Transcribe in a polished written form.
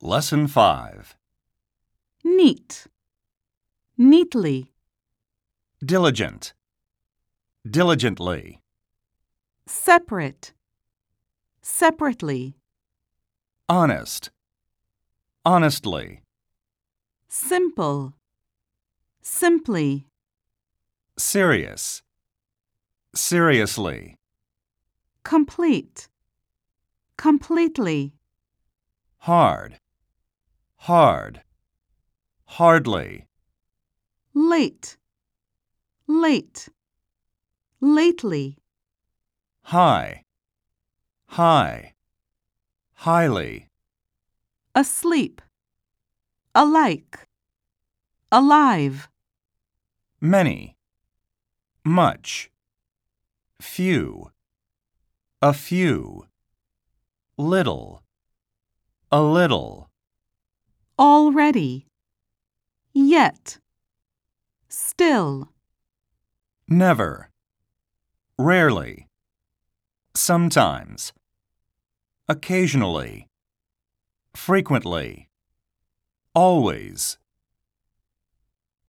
Lesson 5. Neat, neatly, Diligent. Diligently. separate, separately, Honest. Honestly. simple, simply, Serious. Seriously. complete, completely, Hard. Hard. Hardly. late, late, lately, High. High. Highly. asleep, alike, alive, Many. Much. Few. A few. Little. A little. already, yet, still, Never. Rarely. Sometimes. Occasionally. Frequently. Always.